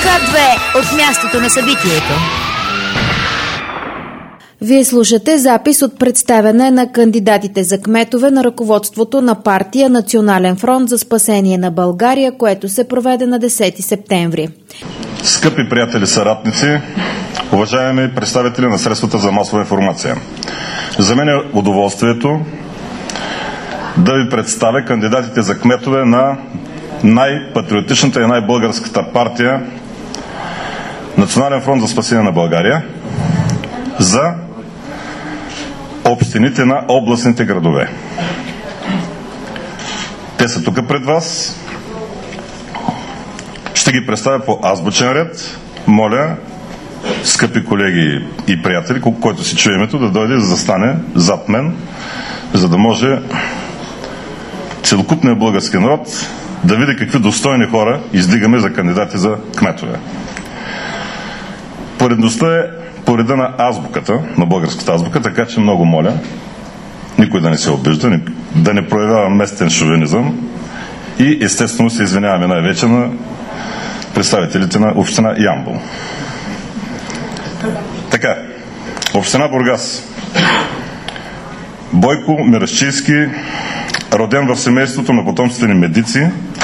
К2 от мястото на събитието. Вие слушате запис от представяне на кандидатите за кметове на ръководството на партия Национален фронт за спасение на България, което се проведе на 10 септември. Скъпи приятели, съратници, уважаеми представители на средствата за масова информация, за мен е удоволствието да ви представя кандидатите за кметове на най-патриотичната и най-българската партия Национален фронт за спасение на България за общините на областните градове. Те са тук пред вас. Ще ги представя по азбучен ред. Моля, скъпи колеги и приятели, който си чуе името, да дойде и да застане зад мен, за да може целокупният български народ да види какви достойни хора издигаме за кандидати за кметове. Поредността е по реда на азбуката, на българската азбука, така че много моля никой да не се обижда, да не проявява местен шовинизъм и естествено се извиняваме най-вече на представителите на община Ямбол. Така, община Бургас. Бойко Мирашчийски, роден в семейството на потомствени медици,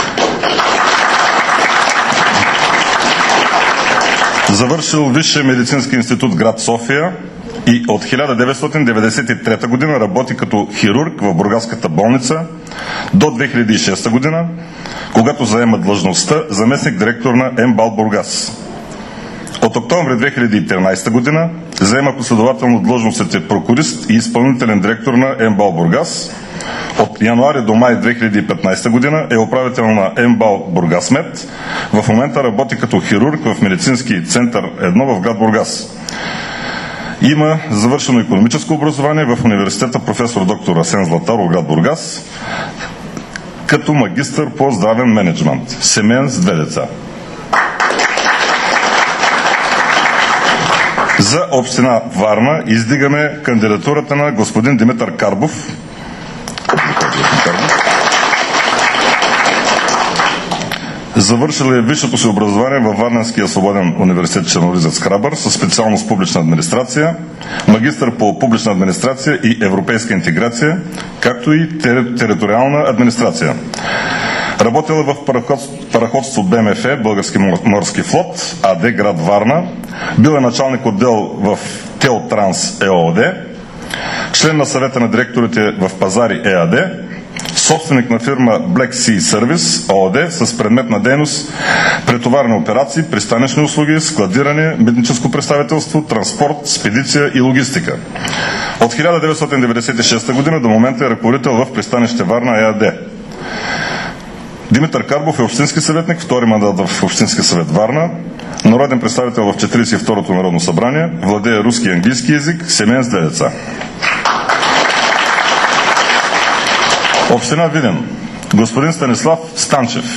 завършил Висшия медицински институт град София и от 1993 година работи като хирург в Бургаската болница до 2006 година, когато заема длъжността заместник-директор на МБАЛ Бургас. От октомври 2013 година заема последователно длъжностите прокурист и изпълнителен директор на МБАЛ Бургас. От януари до май 2015 година е управител на МБАЛ Бургасмед. В момента работи като хирург в медицински център 1 в град Бургас. Има завършено икономическо образование в университета професор доктор Асен Златаров, град Бургас, като магистър по здравен мениджмънт. Семейен с 2 деца. За община Варна издигаме кандидатурата на господин Димитър Карбов. Завършил е висшето си образование във Варненския свободен университет Черноризец Храбър със специалност публична администрация, магистър по публична администрация и европейска интеграция, както и териториална администрация. Работил е в параходство БМФ, Български морски флот, АД, град Варна. Бил е началник отдел в Теотранс ЕООД, член на съвета на директорите в Пазари ЕАД, собственик на фирма Black Sea Service ООД с предметна дейност претоварни операции, пристанищни услуги, складиране, митническо представителство, транспорт, спедиция и логистика. От 1996 година до момента е ръководител в пристанище Варна ЕАД. Димитър Карбов е общински съветник, втори мандат в Общински съвет Варна, народен представител в 42-то Народно събрание, владее руски и английски език, семейен с 2 деца. Община Видин. Господин Станислав Станчев.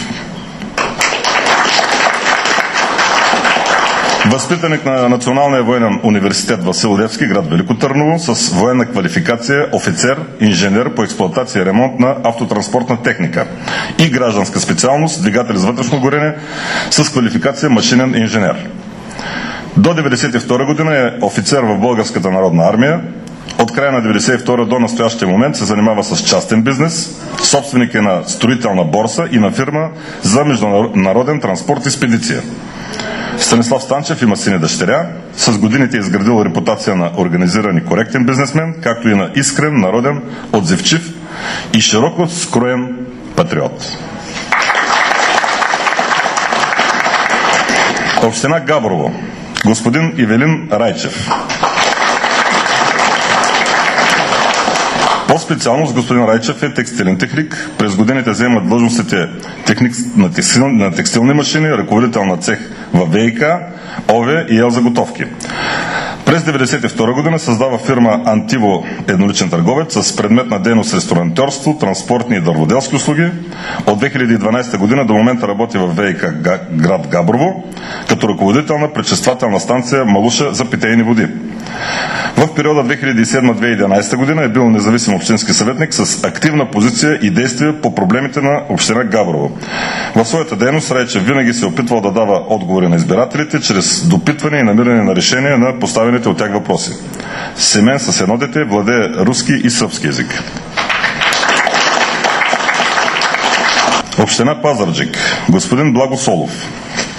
Възпитаник на Националния военен университет Васил Левски, град Велико Търново, с военна квалификация офицер, инженер по експлоатация и ремонт на автотранспортна техника и гражданска специалност двигатели с вътрешно горене с квалификация машинен инженер. До 1992 година е офицер в Българската народна армия. От края на 1992 до настоящия момент се занимава с частен бизнес, собственик е на строителна борса и на фирма за международен транспорт и спедиция. Станислав Станчев има син и дъщеря. С годините е изградил репутация на организиран и коректен бизнесмен, както и на искрен, народен, отзивчив и широко скроен патриот. Община Габрово. Господин Ивелин Райчев. По-специално с господин Райчев е текстилен техник. През годините заема длъжностите техник на текстилни машини, ръководител на цех в ВИК, ОВЕ и Елзаготовки. През 1992 година създава фирма Антиво едноличен търговец с предметна дейност ресторантьорство, транспортни и дърводелски услуги. От 2012 година до момента работи в ВИК град Габрово като ръководител на пречиствателна станция Малуша за питейни води. В периода 2007-2011 година е бил независим общински съветник с активна позиция и действия по проблемите на община Габрово. В своята дейност Райчев винаги се е опитвал да дава отговори на избирателите чрез допитване и намиране на решение на поставените от тях въпроси. Семен с едно дете, владее руски и сръбски език. Община Пазарджик. Господин Благо Солов.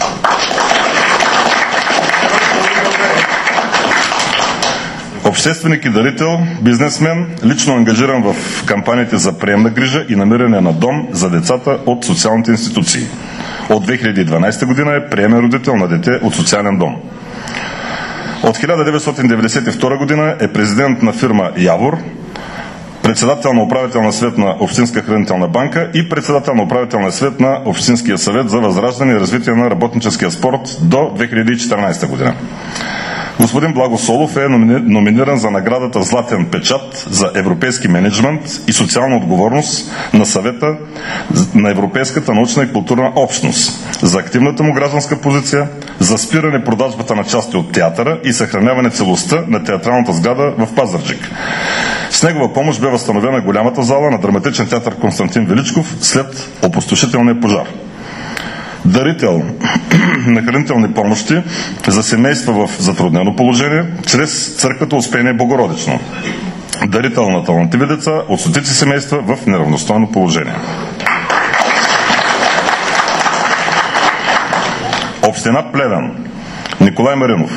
Общественик и дарител, бизнесмен, лично ангажиран в кампаниите за приемна грижа и намиране на дом за децата от социалните институции. От 2012 година е приемен родител на дете от социален дом. От 1992 година е президент на фирма Явор, председател на управителния съвет на Общинска хранителна банка и председател на управителния съвет на Общинския съвет за възраждане и развитие на работническия спорт до 2014 година. Господин Благо Солов е номиниран за наградата Златен печат за европейски мениджмънт и социална отговорност на Съвета на Европейската научна и културна общност за активната му гражданска позиция, за спиране продажбата на части от театъра и съхраняване целостта на театралната сграда в Пазарджик. С негова помощ бе възстановена голямата зала на драматичен театър Константин Величков след опустошителния пожар. Дарител на хранителни помощи за семейства в затруднено положение чрез църквата Успение Богородично. Дарител на талантливи деца от стотици семейства в неравностойно положение. Община Плевен. Николай Маринов.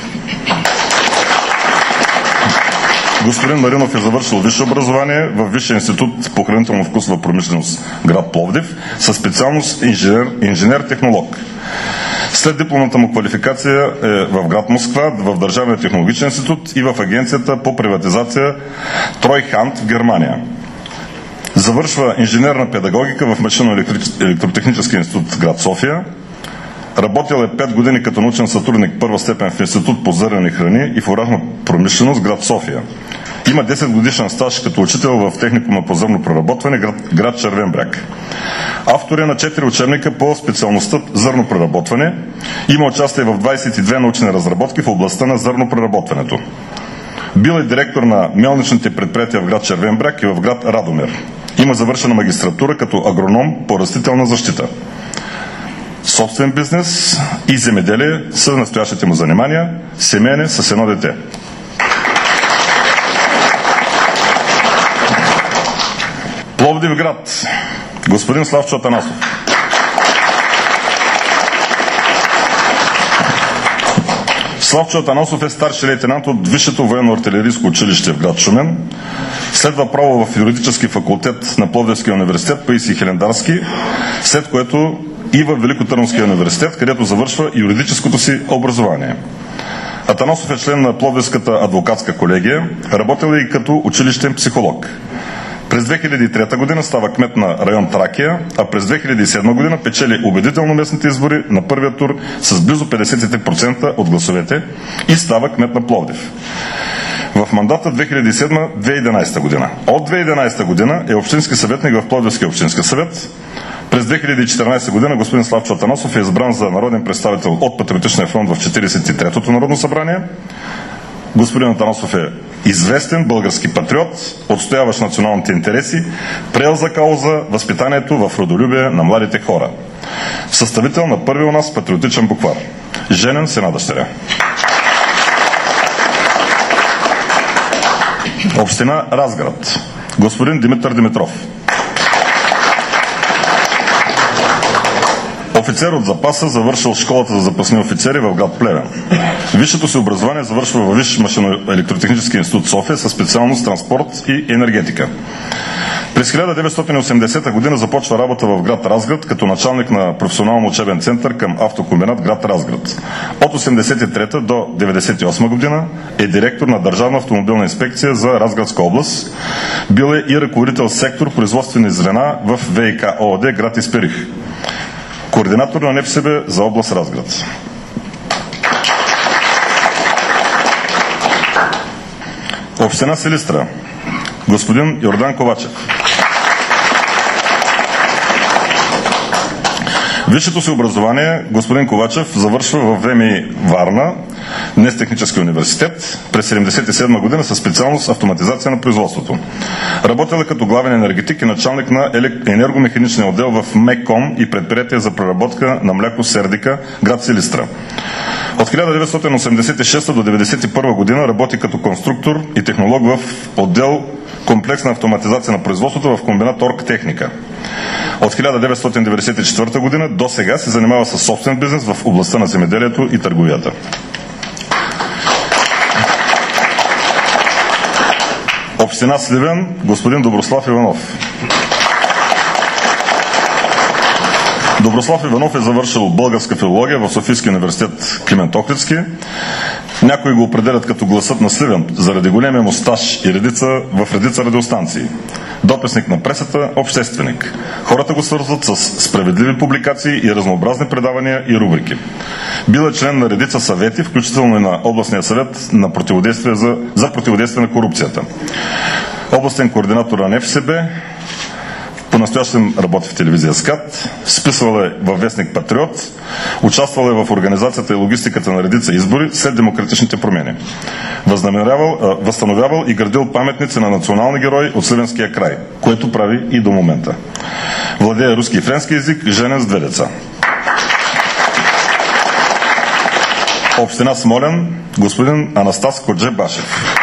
Господин Маринов е завършил висше образование в Висшия институт по хранително-вкусова промишленост град Пловдив със специалност инженер-технолог. След дипломната му квалификация е в град Москва, в Държавния технологичен институт и в Агенцията по приватизация Тройханд в Германия. Завършва инженерна педагогика в Машинно-електротехническия институт град София. Работил е 5 години като научен сътрудник първа степен в Институт по зърнени храни и фуражна промишленост град София. Има 10 годишен стаж като учител в техникума по зърно преработване град Червен бряг. Автор е на 4 учебника по специалността зърно преработване. Има участие в 22 научни разработки в областта на зърно преработването. Бил е директор на мелничните предприятия в град Червен бряг и в град Радомир. Има завършена магистратура като агроном по растителна защита. Собствен бизнес и земеделие са настоящите му занимания. Семейен с едно дете. Пловдив град. Господин Славчо Атанасов. Славчо Атанасов е старши лейтенант от Висшето военно-артилерийско училище в град Шумен. Следва право в юридически факултет на Пловдивския университет Паисий Хилендарски, след което и в Великотърновския университет, където завършва юридическото си образование. Атанасов е член на Пловдивската адвокатска колегия, работил и като училищен психолог. През 2003 година става кмет на район Тракия, а през 2007 година печели убедително местните избори на първия тур с близо 53% от гласовете и става кмет на Пловдив. В мандата 2007-2011 година. От 2011 година е общински съветник в Пловдивския общински съвет. През 2014 година господин Славчо Атанасов е избран за народен представител от Патриотичния фронт в 43-то Народно събрание. Господин Атанасов е известен български патриот, отстояващ националните интереси, приел за кауза възпитанието в родолюбие на младите хора. Съставител на първи у нас патриотичен буквар. Женен с една дъщеря. Община Разград. Господин Димитър Димитров. Офицер от запаса, завършил школата за запасни офицери в град Плевен. Висшето си образование завършва във Висш машино-електротехнически институт София със специалност транспорт и енергетика. През 1980 година започва работа в град Разград като началник на професионално учебен център към автокомбинат град Разград. От 1983 до 1998 година е директор на Държавна автомобилна инспекция за Разградска област. Бил е и ръководител сектор производствени звена в ВиК ООД град Исперих. Координатор на НФСБ за област Разград. Община Силистра. Господин Йордан Ковачев. Висшето си образование господин Ковачев завършва в ВМИ Варна, днес Технически университет, през 1977 година със специалност автоматизация на производството. Работил е като главен енергетик и началник на енергомеханичния отдел в МЕКОМ и предприятие за преработка на мляко Сердика, град Силистра. От 1986 до 1991 година работи като конструктор и технолог в отдел комплексна автоматизация на производството в комбинат Оргтехника. От 1994 година до сега се занимава със собствен бизнес в областта на земеделието и търговията. Община Сливен, господин Доброслав Иванов. Доброслав Иванов е завършил българска филология в Софийския университет Климент Охридски. Някои го определят като гласът на Сливен, заради големия му стаж и в редица радиостанции. Дописник на пресата, общественик. Хората го свързват с справедливи публикации и разнообразни предавания и рубрики. Бил е член на редица съвети, включително и на областния съвет за противодействие на корупцията. Областен координатор на НФСБ. По-настоящем работи в телевизия СКАТ, списвал е във вестник Патриот, участвал е в организацията и логистиката на редица избори след демократичните промени. Възстановявал и градил паметници на национални герои от Сливенския край, което прави и до момента. Владее руски и френски език, женен с 2 деца. Община Смолян, господин Анастас Коджебашев.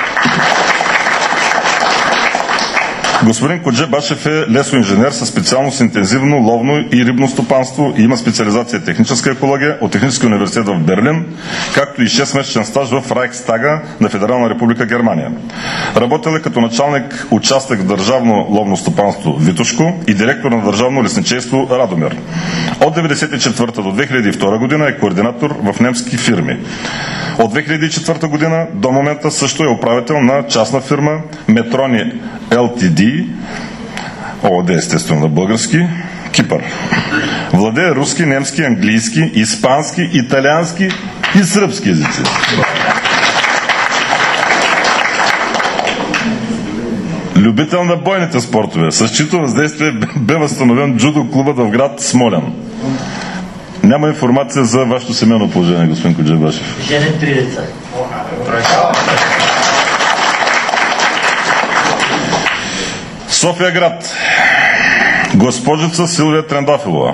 Господин Коджебашев е лесоинженер със специалност интензивно ловно и рибно стопанство и има специализация техническа екология от Техническия университет в Берлин, както и 6-месечен стаж в Райхстага на Федерална република Германия. Работил е като началник участък в Държавно ловно стопанство Витошко и директор на Държавно лесничейство Радомир. От 1994 до 2002 година е координатор в немски фирми. От 2004 година до момента също е управител на частна фирма Метрони LTD, ООД естествено на български, Кипър. Владее руски, немски, английски, испански, италиански и сръбски езици. Любител на бойните спортове, с чието въздействие бе възстановен джудо клубът в град Смолян. Няма информация за вашето семейно положение, господин Коджебашев. Жене 3 деца. София град. Госпожица Силвия Трендафилова.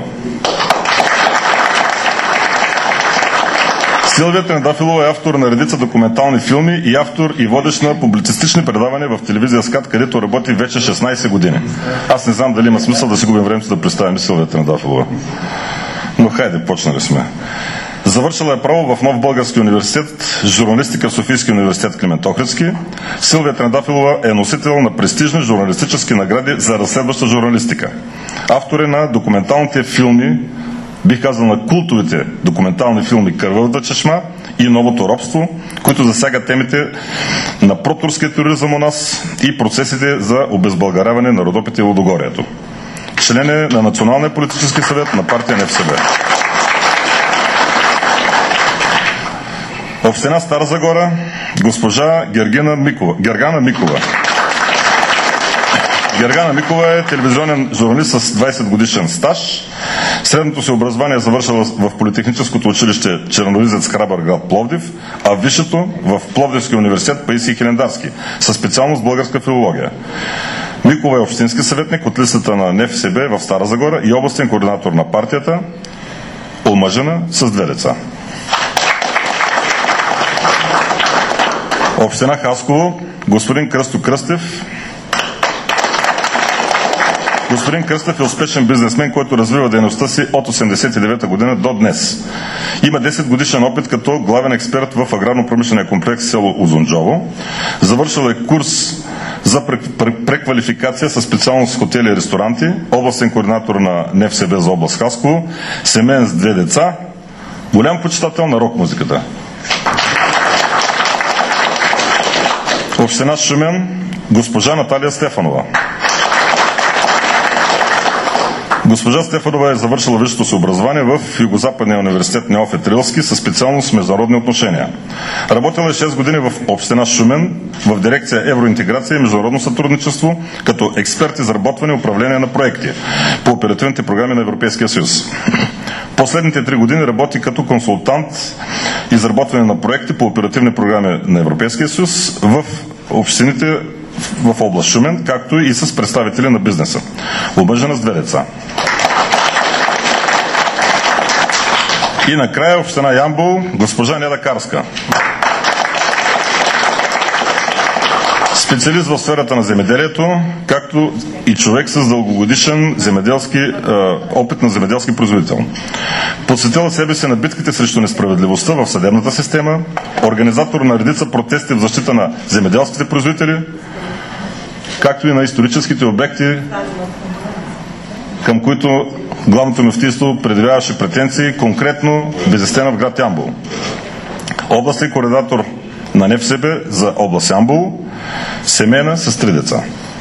Силвия Трендафилова е автор на редица документални филми и автор и водещ на публицистични предавания в телевизия СКАТ, където работи вече 16 години. Аз не знам дали има смисъл да си губим времето да представим Силвия Трендафилова. Но хайде, почнали сме. Завършила е право в Нов български университет, журналистика в Софийския университет Климент Охридски. Силвия Трендафилова е носител на престижни журналистически награди за разследваща журналистика. Автор е на документалните филми, бих казал на култовите документални филми "Кървавата чешма" и "Новото робство", които засягат темите на протурския тероризъм у нас и процесите за обезбългаряване на Родопите и Лудогорието. Член е на Националния политически съвет на партия НФСБ. Община Стара Загора, госпожа Гергана Микова. Гергана Микова е телевизионен журналист с 20 годишен стаж. Средното си образование е завършила в Политехническото училище Черноризец, Храбър град Пловдив, а висшето в Пловдивския университет Паисий Хилендарски, със специалност българска филология. Микова е общински съветник от листата на НФСБ в Стара Загора и областен координатор на партията, омъжена с 2 деца. Община Хасково, господин Кръсто Кръстев. Господин Кръстев е успешен бизнесмен, който развива дейността си от 1989 година до днес. Има 10 годишен опит като главен експерт в аграрно-промишления комплекс село Узунджово. Завършил е курс за преквалификация със специалност хотели и ресторанти, областен координатор на НФСБ за област Хасково, семейен с 2 деца, голям почитател на рок-музиката. Община Шумен, госпожа Наталия Стефанова. Госпожа Стефанова е завършила висшето си образование в Югозападния университет Неофит Рилски със специалност международни отношения. Работила е 6 години в община Шумен в дирекция Евроинтеграция и международно сътрудничество като експерт изработване и управление на проекти по оперативните програми на Европейския съюз. Последните 3 години работи като консултант изработване на проекти по оперативни програми на Европейския съюз в общините в област Шумен, както и с представители на бизнеса. Омъжена с 2 деца. И накрая община Ямбол, госпожа Неда Карска. Специалист в сферата на земеделието, както и човек с дългогодишен опит на земеделски производител. Посветила себе си на битките срещу несправедливостта в съдебната система, организатор на редица протести в защита на земеделските производители, както и на историческите обекти, към които главното мюфтийство предявяваше претенции, конкретно Безестена в град Ямбол. Областен координатор на НФСБ за област Ямбол, семейна с 3 деца.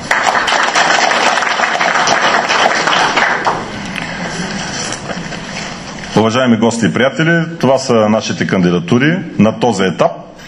Уважаеми гости и приятели, това са нашите кандидатури на този етап.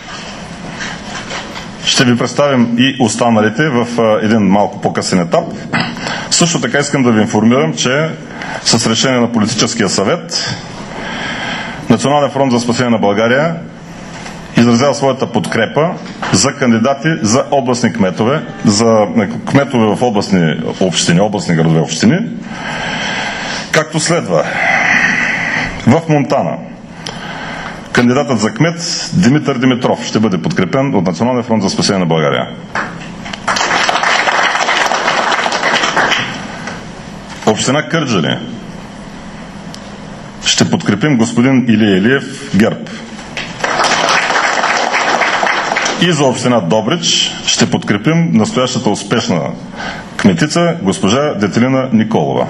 Ще ви представим и останалите в един малко по-късен етап. Също така искам да ви информирам, че с решение на политическия съвет Национален фронт за спасение на България изразява своята подкрепа за кандидати за областни кметове, за кметове в областни общини, областни градове общини, както следва. В Монтана кандидатът за кмет Димитър Димитров ще бъде подкрепен от Националния фронт за спасение на България. Община Кърджали ще подкрепим господин Илия Илиев, ГЕРБ. И за община Добрич ще подкрепим настоящата успешна кметица госпожа Детелина Николова.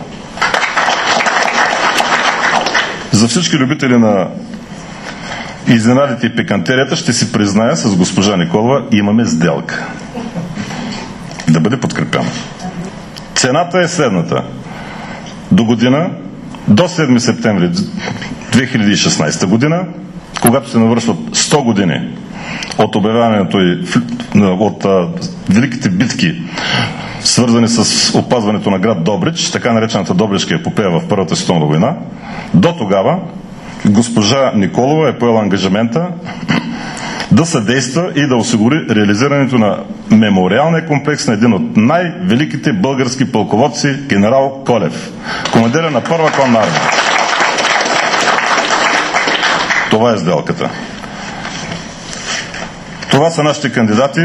За всички любители на изненадите и пикантерията ще си призная, с госпожа Николова имаме сделка. Да бъде подкрепена. Цената е следната. До година, до 7 септември 2016 година, когато се навършват 100 години от обявяването и от великите битки, свързани с опазването на град Добрич, така наречената Добричка епопея в Първата световна война, до тогава госпожа Николова е поела ангажимента да съдейства и да осигури реализирането на мемориалния комплекс на един от най-великите български пълководци, генерал Колев, командира на Първа конна армия. Това е сделката. Това са нашите кандидати.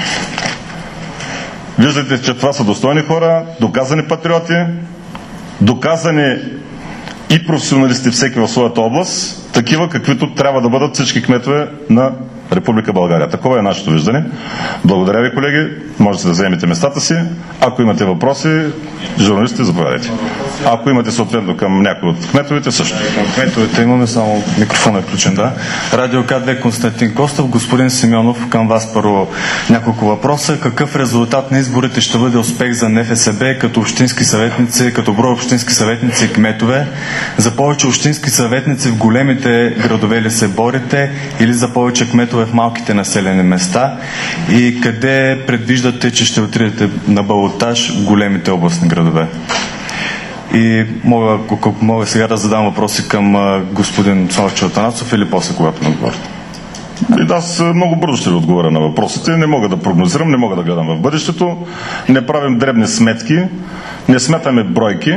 Виждате, че това са достойни хора, доказани патриоти, доказани и професионалисти всеки в своята област, такива каквито трябва да бъдат всички кметове на Република България. Такова е нашето виждане. Благодаря ви, колеги. Можете да вземете местата си. Ако имате въпроси, журналисти, заповядайте. Ако имате съответно към някой от кметовете, също. Към кметовете имаме, само микрофон е включен, да. Радио К2 Константин Костов. Господин Симеонов, към вас първо няколко въпроса. Какъв резултат на изборите ще бъде успех за НФСБ като общински съветници, като брой общински съветници и кметове? За повече общински съветници в големите градове ли се борите или за повече кметове в малките населени места? И къде предвиждате, че ще отидете на балотаж в големите областни градове? И мога сега да задам въпроси към господин Славчо Атанасов или после, когато не отговорите? Аз много бързо ще ви отговоря на въпросите. Не мога да прогнозирам, не мога да гледам в бъдещето. Не правим дребни сметки, не сметаме бройки.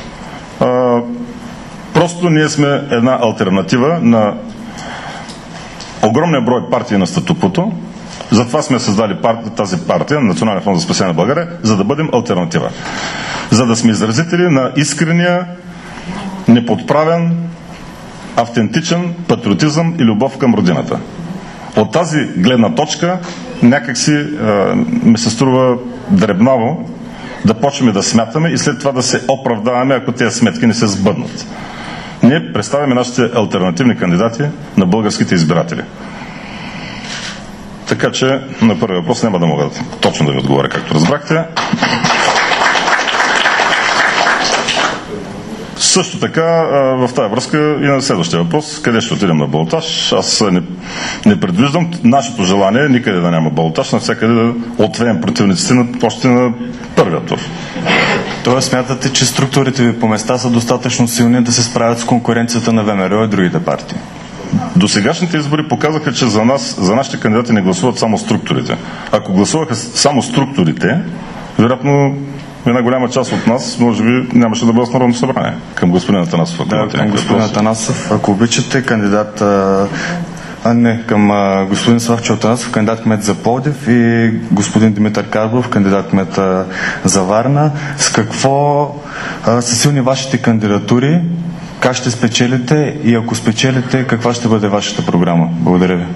Просто ние сме една алтернатива на огромния брой партии на статуквото. Затова сме създали тази партия, Национален фонд за спасение на България, за да бъдем алтернатива. За да сме изразители на искрения, неподправен, автентичен патриотизъм и любов към родината. От тази гледна точка някакси ми се струва дребнаво да почваме да смятаме и след това да се оправдаваме, ако тези сметки не се сбъднат. Ние представяме нашите алтернативни кандидати на българските избиратели. Така че на първи въпрос няма да мога точно да ви отговоря, както разбрахте. Също така, в тази връзка и на следващия въпрос, къде ще отидем на балотаж, аз не предвиждам. Нашето желание е никъде да няма балотаж, навсякъде да отвеем противниците още на първия тур. Тоест смятате, че структурите ви по места са достатъчно силни да се справят с конкуренцията на ВМРО и другите партии? До сегашните избори показаха, че за нашите кандидати не гласуват само структурите. Ако гласуваха само структурите, вероятно една голяма част от нас, може би, нямаше да бъде с Народното събрание. Към господин Атанасов. Да, към господин Атанасов, ако обичате, кандидат... към господин Славчо Атанасов, кандидат кмет за Пловдив, и господин Димитър Карбов, кандидат кмет за Варна. С какво са силни вашите кандидатури? Как ще спечелите и ако спечелите, каква ще бъде вашата програма? Благодаря ви.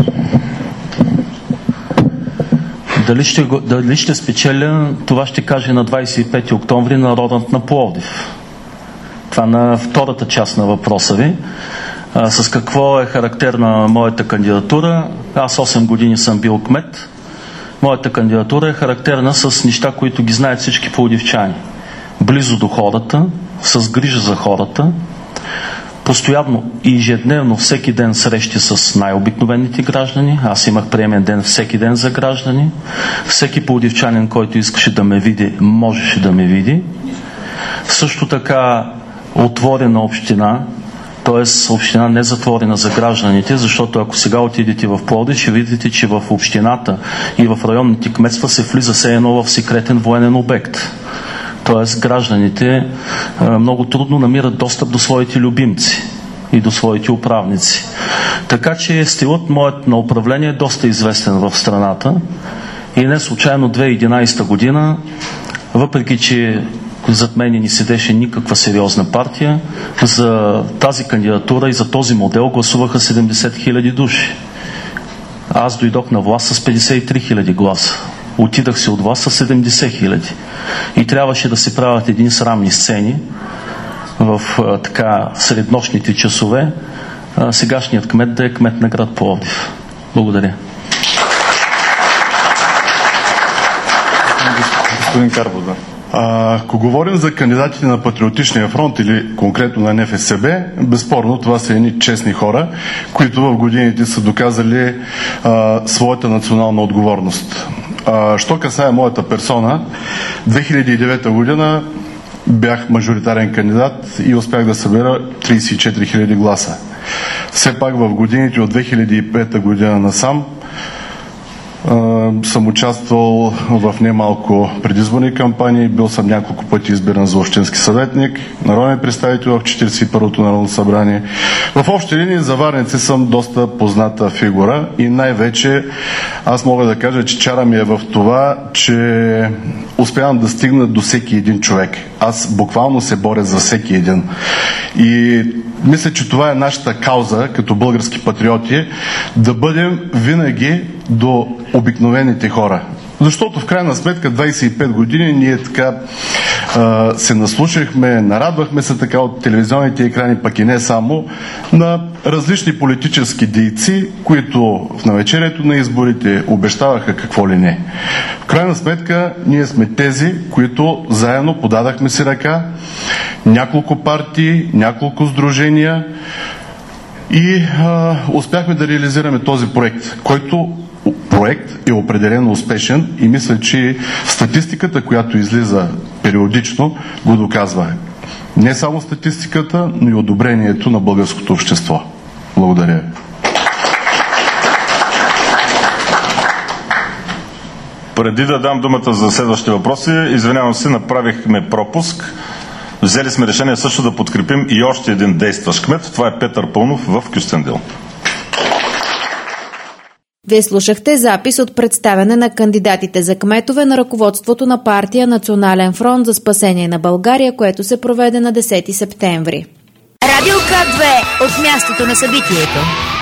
Дали ще спечеля, това ще каже на 25 октомври народът на Пловдив. Това на втората част на въпроса ви. С какво е характерна моята кандидатура? Аз 8 години съм бил кмет. Моята кандидатура е характерна с неща, които ги знаят всички пловдивчани. Близо до хората, с грижа за хората, постоянно и ежедневно всеки ден срещи с най-обикновените граждани. Аз имах приемен ден всеки ден за граждани. Всеки пловдивчанин, който искаше да ме види, можеше да ме види. Също така отворена община, т.е. община не затворена за гражданите, защото ако сега отидете в Пловдив, ще видите, че в общината и в районните кметства се влиза все едно в секретен военен обект. Т.е. гражданите много трудно намират достъп до своите любимци и до своите управници. Така че стилът моят на управление е доста известен в страната и не случайно 2011 година, въпреки че зад мен не седеше никаква сериозна партия, за тази кандидатура и за този модел гласуваха 70 000 души. Аз дойдох на власт с 53 000 гласа. Отидах си от власт с 70 000. И трябваше да се правят едни срамни сцени в среднощните часове. Сегашният кмет да е кмет на град Пловдив. Благодаря. Господин Карбов, да. Ако говорим за кандидатите на Патриотичния фронт или конкретно на НФСБ, безспорно това са едни честни хора, които в годините са доказали своята национална отговорност. Що касае моята персона, 2009 година бях мажоритарен кандидат и успях да събера 34 000 гласа. Все пак в годините от 2005 година насам съм участвал в немалко предизборни кампании, бил съм няколко пъти избиран за общински съветник, народен представител в 41-то Народно събрание. В общи линии за варненци съм доста позната фигура и най-вече аз мога да кажа, че чара ми е в това, че успявам да стигна до всеки един човек. Аз буквално се боря за всеки един. И мисля, че това е нашата кауза като български патриоти, да бъдем винаги до обикновените хора. Защото в крайна сметка 25 години ние така се наслушахме, нарадвахме се така от телевизионните екрани, пък и не само, на различни политически дейци, които в навечерието на изборите обещаваха какво ли не. В крайна сметка ние сме тези, които заедно подадахме си ръка, няколко партии, няколко сдружения и успяхме да реализираме този проект, който проект е определено успешен и мисля, че статистиката, която излиза периодично, го доказва. Не само статистиката, но и одобрението на българското общество. Благодаря. Преди да дам думата за следващите въпроси, извинявам се, направихме пропуск. Взели сме решение също да подкрепим и още един действащ кмет. Това е Петър Пълнов в Кюстендил. Вие слушахте запис от представяне на кандидатите за кметове на ръководството на партия Национален фронт за спасение на България, което се проведе на 10 септември. Радио К2 от мястото на събитието.